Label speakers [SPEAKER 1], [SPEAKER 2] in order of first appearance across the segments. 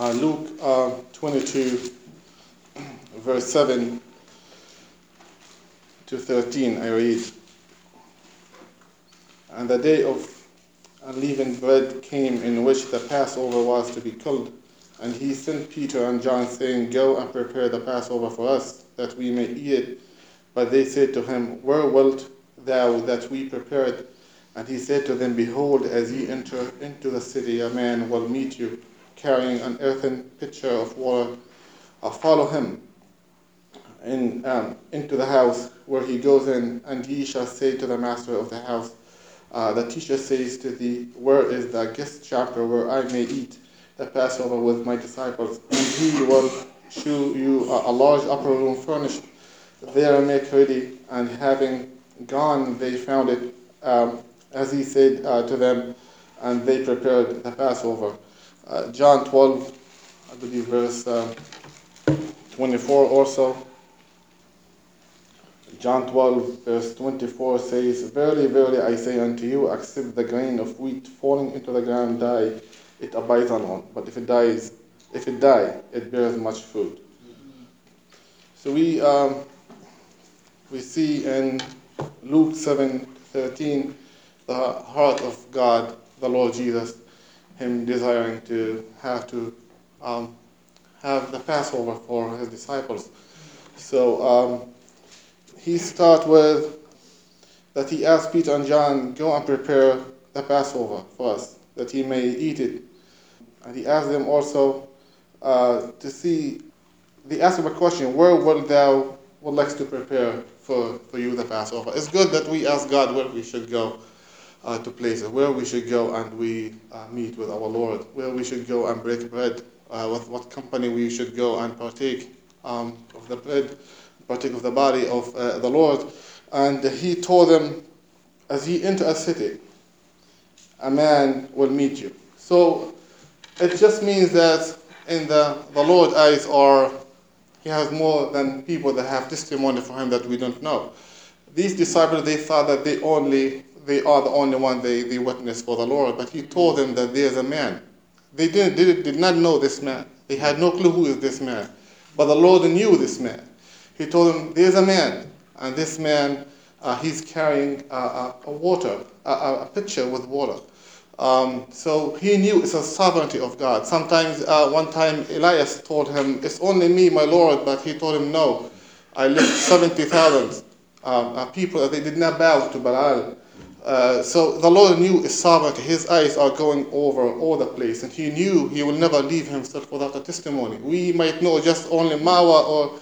[SPEAKER 1] Luke 22, verse 7 to 13, I read. And the day of unleavened bread came, in which the Passover was to be killed. And he sent Peter and John, saying, Go and prepare the Passover for us, that we may eat it. But they said to him, Where wilt thou that we prepare it? And he said to them, Behold, as ye enter into the city, a man will meet you, carrying an earthen pitcher of water. Follow him into the house where he goes in, and ye shall say to the master of the house, the teacher says to thee, Where is the guest chamber where I may eat the Passover with my disciples? And he will shew you a large upper room furnished. There make ready. And having gone, they found it as he said to them, and they prepared the Passover. John 12, I believe, verse 24 also. John 12, verse 24 says, Verily, verily, I say unto you, except the grain of wheat falling into the ground die, it abides alone. But if it die, it bears much fruit. So we see in Luke 7:13 the heart of God, the Lord Jesus, him desiring to have the Passover for his disciples. So he starts with that he asked Peter and John, Go and prepare the Passover for us, that he may eat it. And he asked them also to see, they asked him a question, where will thou would like to prepare for you the Passover? It's good that we ask God where we should go to places, where we should go and we meet with our Lord, where we should go and break bread, with what company we should go and partake of the bread, partake of the body of the Lord. And he told them, as ye enter a city, a man will meet you. So it just means that in the Lord's eyes he has more than people that have testimony for him that we don't know. These disciples, they thought that they are the only one they witnessed for the Lord, but he told them that there's a man. They did not know this man. They had no clue who is this man. But the Lord knew this man. He told them, there's a man, and this man, he's carrying a pitcher with water. So he knew it's a sovereignty of God. Sometimes, one time, Elias told him, it's only me, my Lord, but he told him, no, I left 70,000 people, they did not bow to Baal. So the Lord knew his sovereignty. His eyes are going over all the place, and he knew he will never leave himself without a testimony. We might know just only Mawa or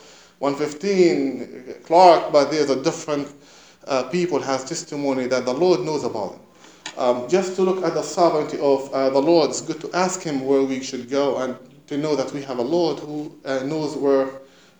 [SPEAKER 1] 115, Clark, but there's a different people has testimony that the Lord knows about them. Just to look at the sovereignty of the Lord, it's good to ask him where we should go and to know that we have a Lord who knows where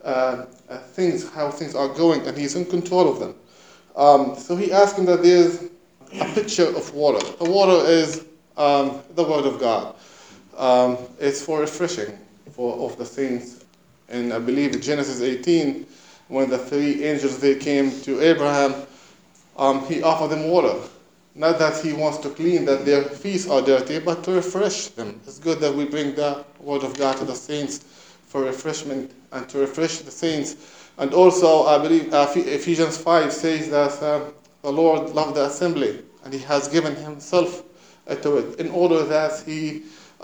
[SPEAKER 1] how things are going, and he's in control of them. So he asked him that there's a pitcher of water. The water is the Word of God. It's for refreshing of the saints. And I believe Genesis 18, when the three angels they came to Abraham, he offered them water. Not that he wants to clean, that their feet are dirty, but to refresh them. It's good that we bring the Word of God to the saints for refreshment and to refresh the saints. And also, I believe Ephesians 5 says that the Lord loved the assembly, and he has given himself to it in order that he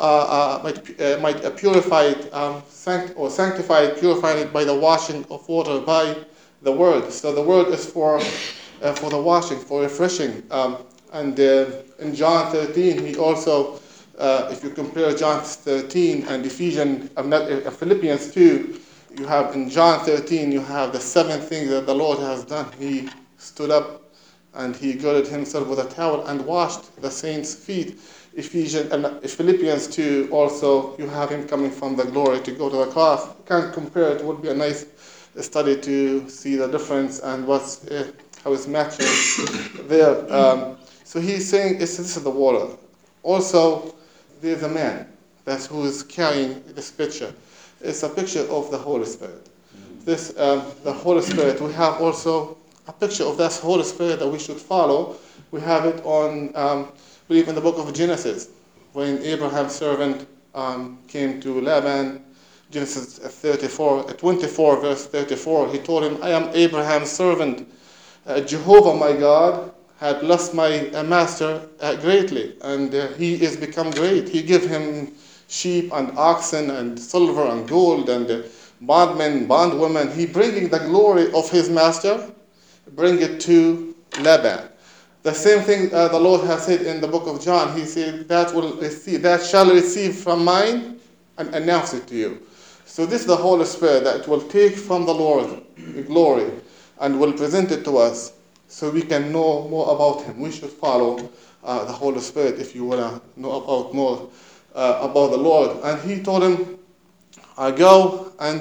[SPEAKER 1] might purify it, sanctify it, purify it by the washing of water by the Word. So the Word is for the washing, for refreshing. And in John 13, he also, if you compare John 13 and Philippians 2, you have in John 13, you have the 7 things that the Lord has done. He stood up and he girded himself with a towel and washed the saints' feet. Philippians 2 also, you have him coming from the glory to go to the cross. You can't compare it. It would be a nice study to see the difference and how it's matching there. So he's saying this is the water. Also, there's a man who is carrying this picture. It's a picture of the Holy Spirit. The Holy Spirit, we have also a picture of that Holy Spirit that we should follow. We have it on, I believe in the book of Genesis, when Abraham's servant came to Laban, Genesis 24, verse 34. He told him, I am Abraham's servant. Jehovah, my God, had blessed my master greatly, and he is become great. He gave him sheep and oxen and silver and gold and bondmen, bondwomen. He bringing the glory of his master, bring it to Laban. The same thing the Lord has said in the book of John. He said, that shall receive from mine and announce it to you. So this is the Holy Spirit that will take from the Lord the glory and will present it to us so we can know more about him. We should follow the Holy Spirit if you want to know about more about the Lord. And he told him, go and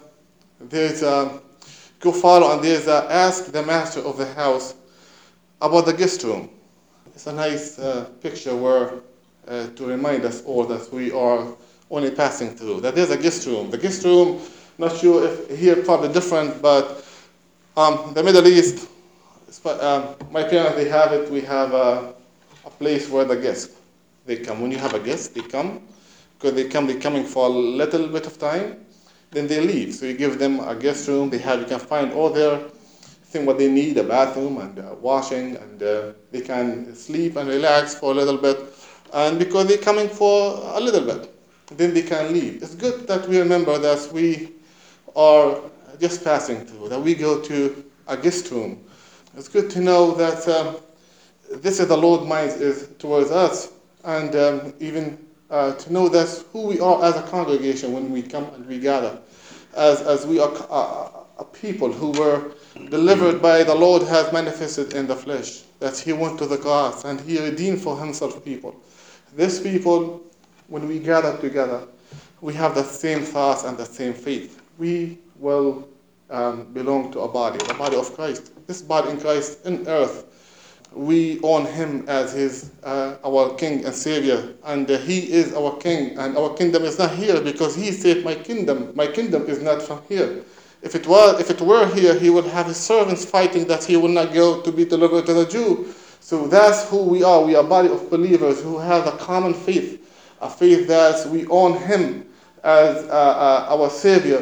[SPEAKER 1] go follow, and there's ask the master of the house about the guest room. It's a nice picture where to remind us all that we are only passing through. That there's a guest room. The guest room, not sure if here probably different, but the Middle East, my parents, they have it. We have a place where the guests, they come. When you have a guest, they come, because they're coming for a little bit of time, then they leave. So you give them a guest room. You can find all their thing what they need, a bathroom and washing, and they can sleep and relax for a little bit. And because they're coming for a little bit, then they can leave. It's good that we remember that we are just passing through, that we go to a guest room. It's good to know that this is the Lord's mind is towards us, and even to know that's who we are as a congregation when we come and we gather, as we are a people who were delivered by the Lord has manifested in the flesh, that he went to the cross and he redeemed for himself people. This people, when we gather together, we have the same thoughts and the same faith. We will belong to a body, the body of Christ. This body in Christ in earth, we own him as our King and Savior, and he is our King, and our kingdom is not here, because he said, my kingdom is not from here. If it were here, he would have his servants fighting that he will not go to be delivered to the Jew. So that's who we are. We are a body of believers who have a common faith, a faith that we own him as our Savior,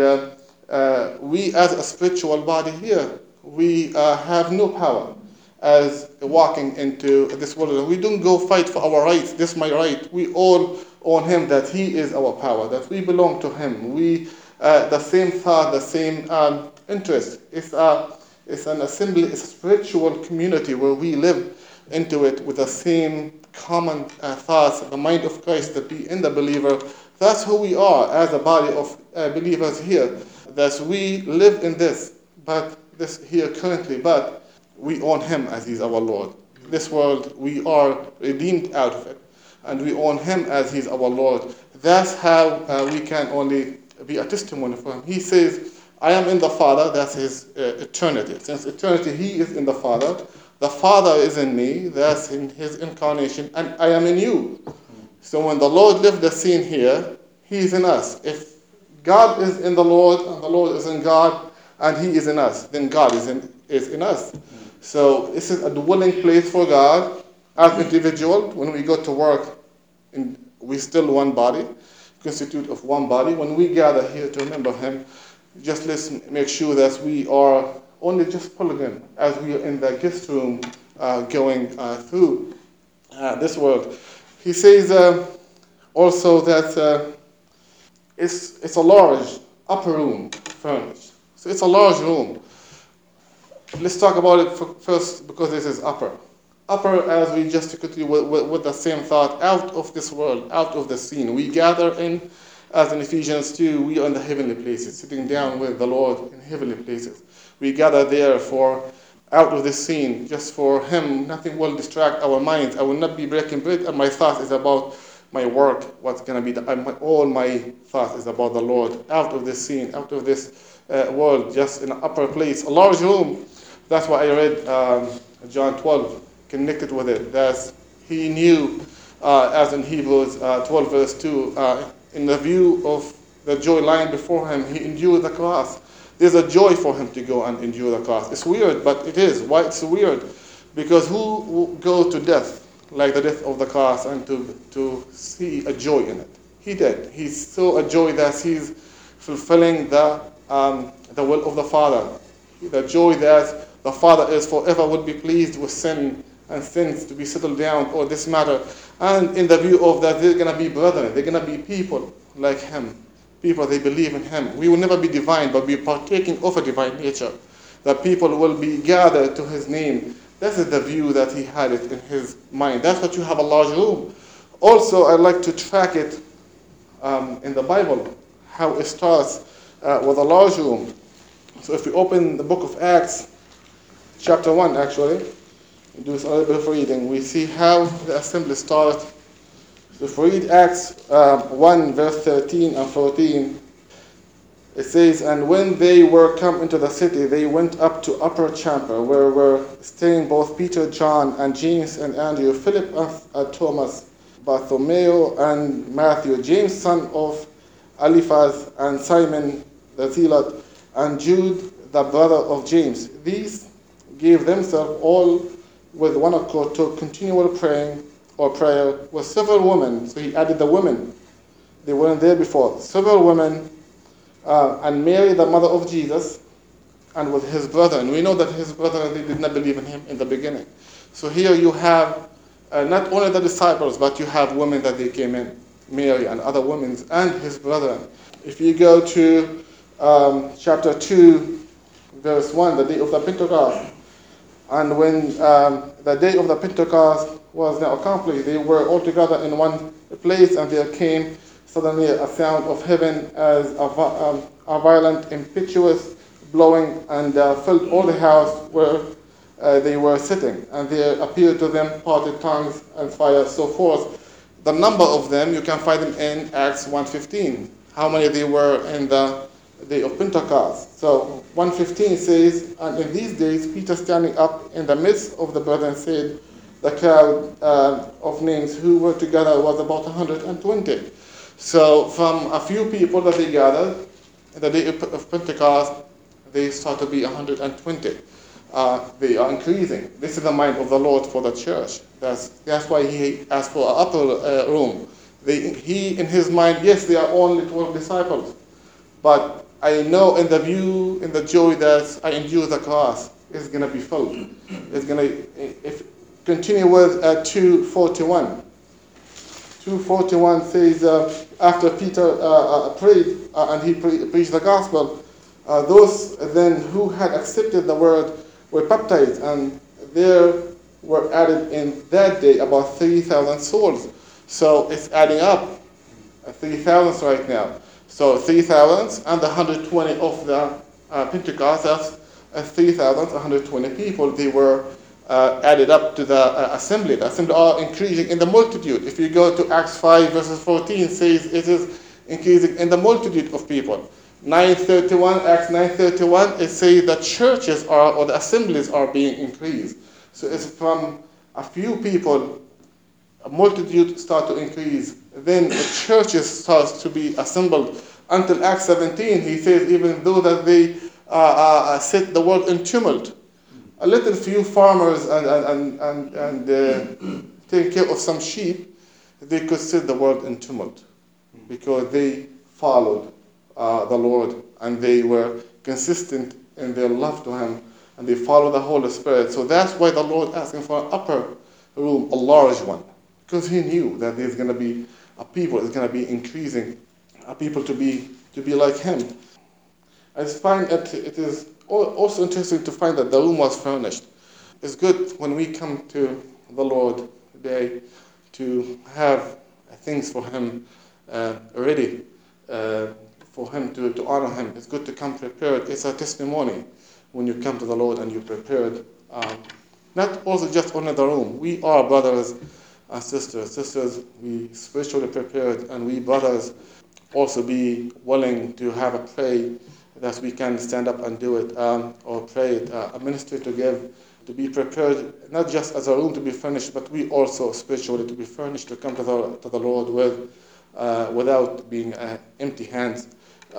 [SPEAKER 1] and we as a spiritual body here, we have no power as walking into this world. We don't go fight for our rights. This is my right. We all own him, that he is our power, that we belong to him. We the same thought, the same interest. It's an assembly, it's a spiritual community where we live into it with the same common thoughts, the mind of Christ that be in the believer. That's who we are as a body of believers here. That we live in this here currently, but we own him as he's our Lord. This world, we are redeemed out of it, and we own him as he's our Lord. That's how we can only be a testimony for him. He says, I am in the Father. That's his eternity. Since eternity, he is in the Father. The Father is in me. That's in his incarnation. And I am in you. So when the Lord lived the scene here, he is in us. If God is in the Lord, and the Lord is in God, and he is in us, then God is in us. So this is a dwelling place for God as individual. When we go to work, we still one body, constitute of one body. When we gather here to remember him, just listen, make sure that we are only just pilgrim as we are in the guest room going through this world. He says also that it's a large upper room furnished. So it's a large room. Let's talk about it first, because this is upper. Upper, as we just continue with the same thought, out of this world, out of the scene. We gather in, as in Ephesians 2, we are in the heavenly places, sitting down with the Lord in heavenly places. We gather there for, out of this scene, just for him. Nothing will distract our minds. I will not be breaking bread, and my thought is about my work, what's going to be, all my thought is about the Lord, out of this scene, out of this world, just in an upper place, a large room. That's why I read John 12, connected with it, that he knew, as in Hebrews 12 verse 2, in the view of the joy lying before him, he endured the cross. There's a joy for him to go and endure the cross. It's weird, but it is. Why it's weird? Because who will go to death, like the death of the cross, and to see a joy in it? he did. He's so a joy that he's fulfilling the will of the Father. The joy that the Father is forever would be pleased with sin and sins to be settled down or this matter. And in the view of that, they're going to be brethren. They're going to be people like him. People, they believe in him. We will never be divine, but we're partaking of a divine nature. That people will be gathered to his name. This is the view that he had it in his mind. That's what you have a large room. Also, I like to track it in the Bible, how it starts with a large room. So if we open the book of Acts, chapter 1 actually, we do a little bit of reading, we see how the assembly starts. So if we read Acts 1 verse 13 and 14, it says, "And when they were come into the city, they went up to upper chamber, where were staying both Peter, John, and James and Andrew, Philip and Thomas, Bartholomew and Matthew, James son of Eliphaz, and Simon the Zealot, and Jude the brother of James. These gave themselves all with one accord to continual praying or prayer with several women." So he added the women. They weren't there before. Several women, and Mary, the mother of Jesus, and with his brother. And we know that his brother, they did not believe in him in the beginning. So here you have not only the disciples, but you have women that they came in, Mary and other women, and his brother. If you go to chapter 2, verse 1, the day of the Pentecost, and when the day of the Pentecost was now accomplished, they were all together in one place, and there came suddenly a sound of heaven as a violent, impetuous blowing, and filled all the house where they were sitting. And there appeared to them parted tongues and fire, so forth. The number of them, you can find them in Acts 1:15. How many they were in the day of Pentecost. So 1:15 says, "And in these days Peter standing up in the midst of the brethren said, the crowd of names who were together was about 120. So from a few people that they gathered in the day of Pentecost, they start to be 120. They are increasing. This is the mind of the Lord for the church. That's why he asked for an upper room. He, in his mind, yes, they are only 12 disciples, but I know in the view, in the joy that I endure the cross, is going to be filled. It's going to continue with 2:41. 2:41 says, after Peter prayed and he preached the gospel, those then who had accepted the word were baptized, and there were added in that day about 3,000 souls. So it's adding up, 3,000 right now. So 3,000 and the 120 of the Pentecost, that's 3,120 people. They were added up to the assembly. The assembly are increasing in the multitude. If you go to Acts 5 verses 14, says it is increasing in the multitude of people. 9:31, Acts 9:31, it says the churches are, or the assemblies are being increased. So it's from a few people, a multitude start to increase. Then the churches starts to be assembled until Acts 17. He says even though that they set the world in tumult, a little few farmers and taking care of some sheep, they could set the world in tumult because they followed the Lord and they were consistent in their love to Him and they followed the Holy Spirit. So that's why the Lord asked him for an upper room, a large one, because He knew that there's going to be a people, it's going to be increasing, a people to be like Him. I find that it is also interesting to find that the room was furnished. It's good when we come to the Lord today to have things for Him ready, for Him to honor Him. It's good to come prepared. It's a testimony when you come to the Lord and you're prepared. Not also just only the room. We are brothers and sisters. Sisters, we spiritually prepared, and we brothers also be willing to have a pray that we can stand up and do it, or pray it, a ministry to give, to be prepared, not just as a room to be furnished, but we also spiritually to be furnished, to come to the Lord with, without being empty hands.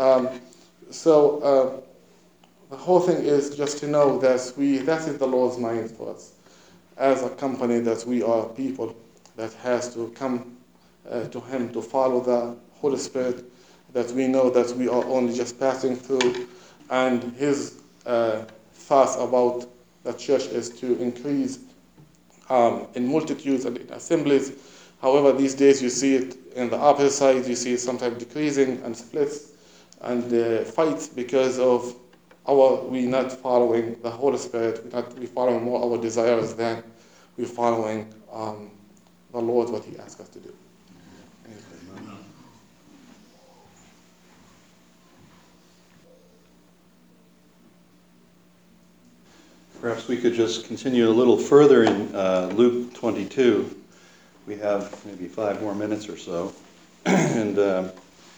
[SPEAKER 1] So the whole thing is just to know that that is the Lord's mind for us. As a company, that we are people that has to come to Him, to follow the Holy Spirit that we know that we are only just passing through, and his thoughts about the church is to increase in multitudes and in assemblies. However, these days you see it in the opposite side, you see it sometimes decreasing and splits and fights because of we not following the Holy Spirit, we following more our desires than we following the Lord, what he asks us to do.
[SPEAKER 2] Perhaps we could just continue a little further in Luke 22. We have maybe 5 more minutes or so, and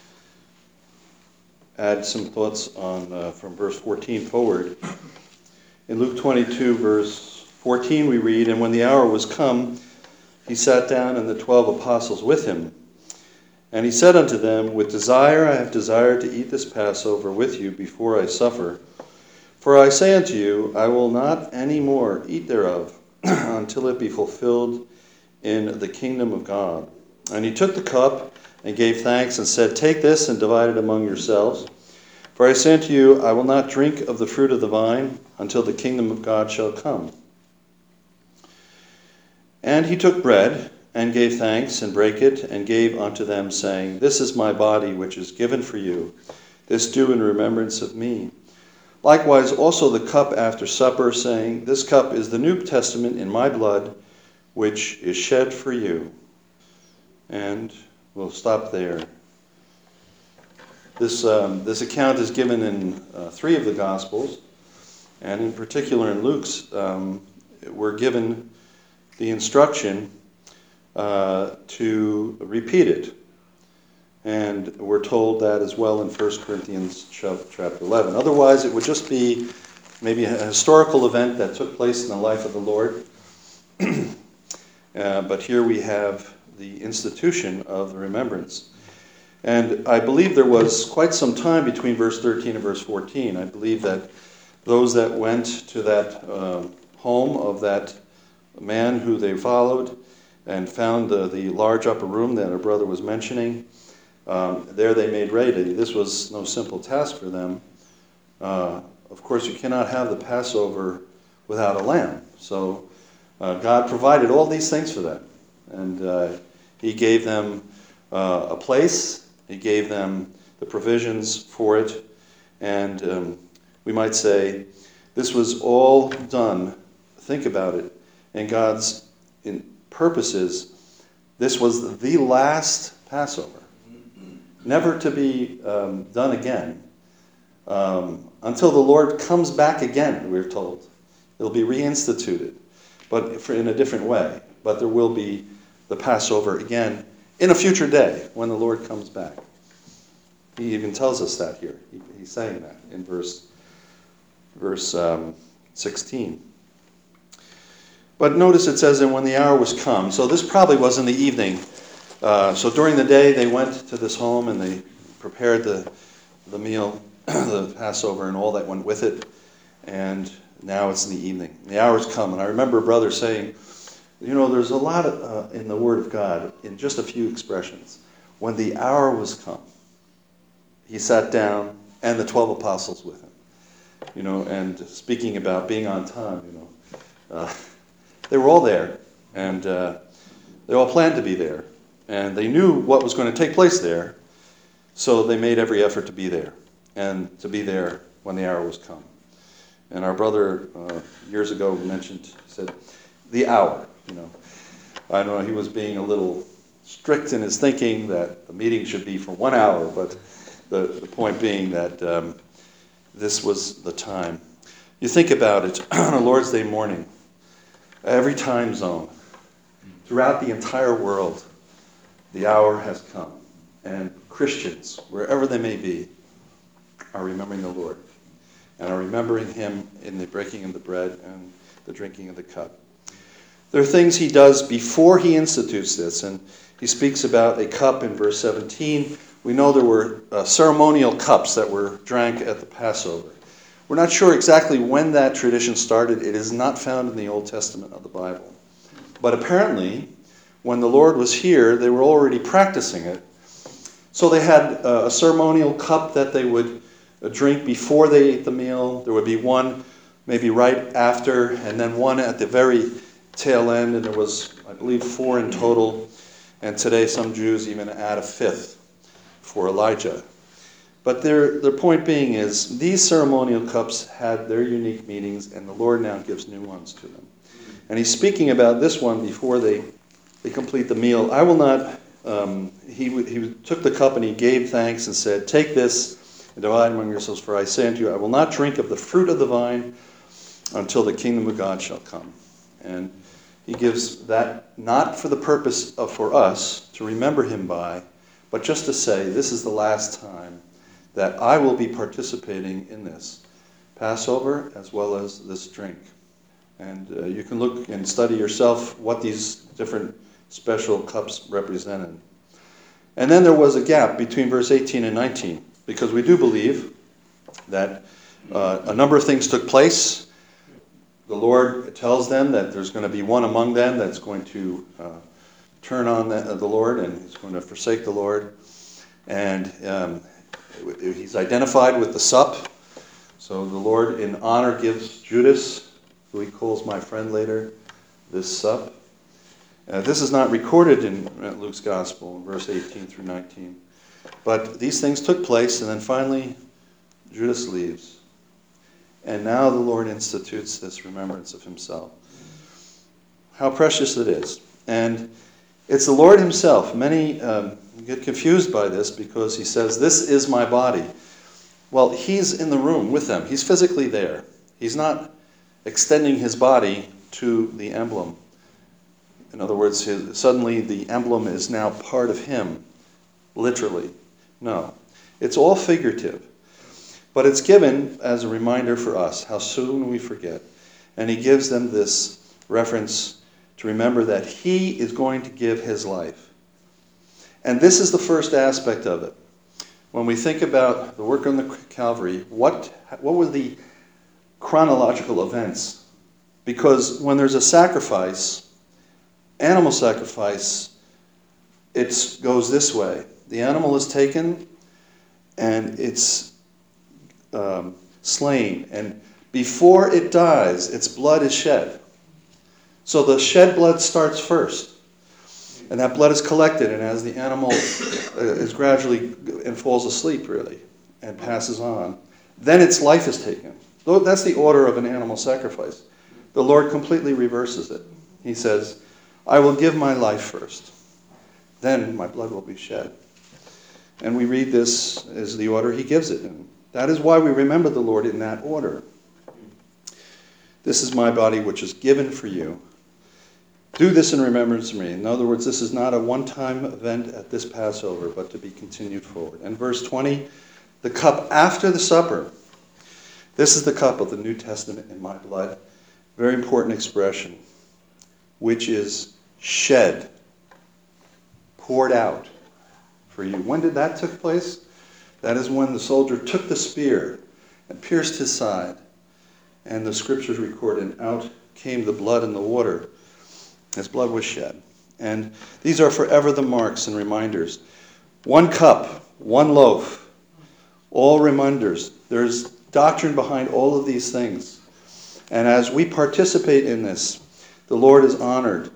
[SPEAKER 2] add some thoughts on from verse 14 forward. In Luke 22, verse 14, we read, "And when the hour was come, he sat down, and the 12 apostles with him. And he said unto them, With desire I have desired to eat this Passover with you before I suffer. For I say unto you, I will not any more eat thereof until it be fulfilled in the kingdom of God. And he took the cup and gave thanks and said, Take this and divide it among yourselves. For I say unto you, I will not drink of the fruit of the vine until the kingdom of God shall come. And he took bread and gave thanks and brake it and gave unto them, saying, This is my body which is given for you. This do in remembrance of me. Likewise also the cup after supper, saying, This cup is the New Testament in my blood, which is shed for you." And we'll stop there. This account is given in 3 of the Gospels, and in particular in Luke's, we're given the instruction to repeat it. And we're told that as well in 1 Corinthians chapter 11. Otherwise, it would just be maybe a historical event that took place in the life of the Lord. But here we have the institution of the remembrance. And I believe there was quite some time between verse 13 and verse 14. I believe that those that went to that home of that man who they followed and found the large upper room that our brother was mentioning, there they made ready. This was no simple task for them. Of course, you cannot have the Passover without a lamb. So God provided all these things for them. And he gave them a place. He gave them the provisions for it. And we might say this was all done, think about it, in God's purposes. This was the last Passover. Never to be done again until the Lord comes back again, we're told. It'll be reinstituted, but in a different way. But there will be the Passover again in a future day when the Lord comes back. He even tells us that here. He's saying that in verse 16. But notice it says, "And when the hour was come," so this probably was in the evening. So during the day they went to this home and they prepared the meal, the Passover and all that went with it. And now it's in the evening. The hour's come. And I remember a brother saying, there's a lot in the Word of God, in just a few expressions. When the hour was come, he sat down and the 12 apostles with him. And speaking about being on time, they were all there. And they all planned to be there. And they knew what was going to take place there, so they made every effort to be there, and to be there when the hour was come. And our brother years ago said, the hour, I don't know, he was being a little strict in his thinking that the meeting should be for 1 hour, but the point being that this was the time. You think about it, on a Lord's Day morning, every time zone, throughout the entire world, the hour has come, and Christians, wherever they may be, are remembering the Lord and are remembering him in the breaking of the bread and the drinking of the cup. There are things he does before he institutes this, and he speaks about a cup in verse 17. We know there were ceremonial cups that were drank at the Passover. We're not sure exactly when that tradition started. It is not found in the Old Testament of the Bible. But apparently, when the Lord was here, they were already practicing it. So they had a ceremonial cup that they would drink before they ate the meal. There would be one maybe right after, and then one at the very tail end, and there was, I believe, 4 in total. And today some Jews even add a 5th for Elijah. But their point being is these ceremonial cups had their unique meanings, and the Lord now gives new ones to them. And he's speaking about this one before they complete the meal. I will not, he took the cup and he gave thanks and said, "Take this and divide among yourselves, for I say unto you, I will not drink of the fruit of the vine until the kingdom of God shall come." And he gives that not for the purpose of for us to remember him by, but just to say, this is the last time that I will be participating in this Passover as well as this drink. And you can look and study yourself what these different special cups represented. And then there was a gap between verse 18 and 19, because we do believe that a number of things took place. The Lord tells them that there's going to be one among them that's going to turn on the Lord, and he's going to forsake the Lord. And he's identified with the sup. So the Lord in honor gives Judas, who he calls my friend later, this sup. This is not recorded in Luke's Gospel, verse 18 through 19. But these things took place, and then finally Judas leaves. And now the Lord institutes this remembrance of himself. How precious it is. And it's the Lord himself. Many get confused by this because he says, "This is my body." Well, he's in the room with them. He's physically there. He's not extending his body to the emblem. In other words, suddenly the emblem is now part of him, literally. No, it's all figurative. But it's given as a reminder for us how soon we forget. And he gives them this reference to remember that he is going to give his life. And this is the first aspect of it. When we think about the work on the Calvary, what were the chronological events? Because when there's a sacrifice, animal sacrifice, it goes this way. The animal is taken and it's slain. And before it dies, its blood is shed. So the shed blood starts first. And that blood is collected, and as the animal is gradually and falls asleep, really, and passes on, then its life is taken. That's the order of an animal sacrifice. The Lord completely reverses it. He says, "I will give my life first. Then my blood will be shed." And we read this as the order he gives it. And that is why we remember the Lord in that order. "This is my body which is given for you. Do this in remembrance of me." In other words, this is not a one-time event at this Passover, but to be continued forward. And verse 20, the cup after the supper. "This is the cup of the New Testament in my blood." Very important expression. "Which is shed," poured out for you. When did that take place? That is when the soldier took the spear and pierced his side. And the scriptures record, and out came the blood and the water. His blood was shed. And these are forever the marks and reminders. One cup, one loaf, all reminders. There's doctrine behind all of these things. And as we participate in this, the Lord is honored.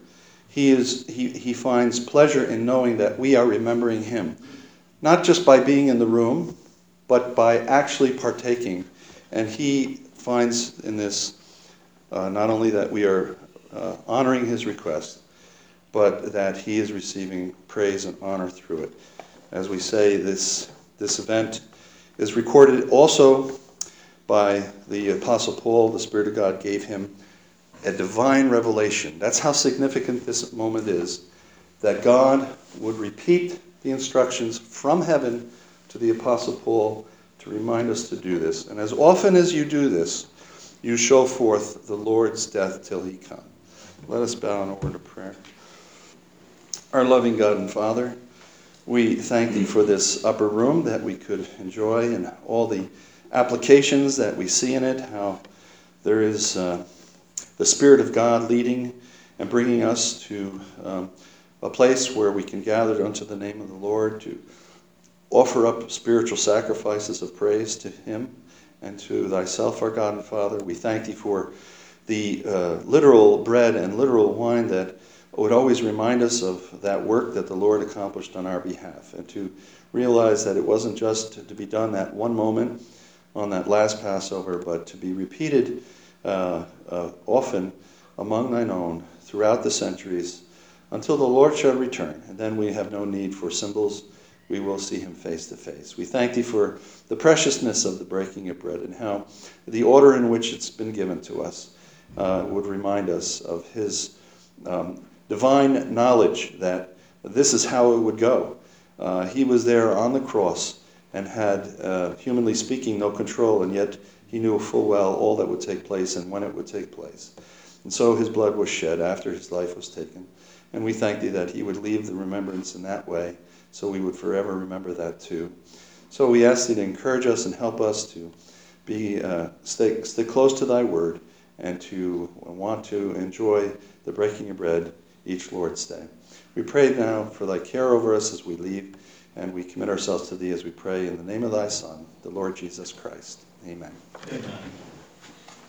[SPEAKER 2] He finds pleasure in knowing that we are remembering him. Not just by being in the room, but by actually partaking. And he finds in this not only that we are honoring his request, but that he is receiving praise and honor through it. As we say, this event is recorded also by the Apostle Paul. The Spirit of God gave him a divine revelation. That's how significant this moment is, that God would repeat the instructions from heaven to the Apostle Paul to remind us to do this. And as often as you do this, you show forth the Lord's death till he come. Let us bow in a word of prayer. Our loving God and Father, we thank thee for this upper room that we could enjoy and all the applications that we see in it, how there is the Spirit of God leading and bringing us to a place where we can gather unto the name of the Lord to offer up spiritual sacrifices of praise to him and to thyself, our God and Father. We thank thee for the literal bread and literal wine that would always remind us of that work that the Lord accomplished on our behalf, and to realize that it wasn't just to be done that one moment on that last Passover, but to be repeated often among thine own throughout the centuries until the Lord shall return. And then we have no need for symbols. We will see him face to face. We thank thee for the preciousness of the breaking of bread and how the order in which it's been given to us would remind us of his divine knowledge that this is how it would go. He was there on the cross and had, humanly speaking, no control, and yet he knew full well all that would take place and when it would take place. And so his blood was shed after his life was taken. And we thank thee that he would leave the remembrance in that way, so we would forever remember that too. So we ask thee to encourage us and help us to be stay close to thy word and to want to enjoy the breaking of bread each Lord's Day. We pray now for thy care over us as we leave, and we commit ourselves to thee as we pray in the name of thy Son, the Lord Jesus Christ. Amen.
[SPEAKER 3] Amen.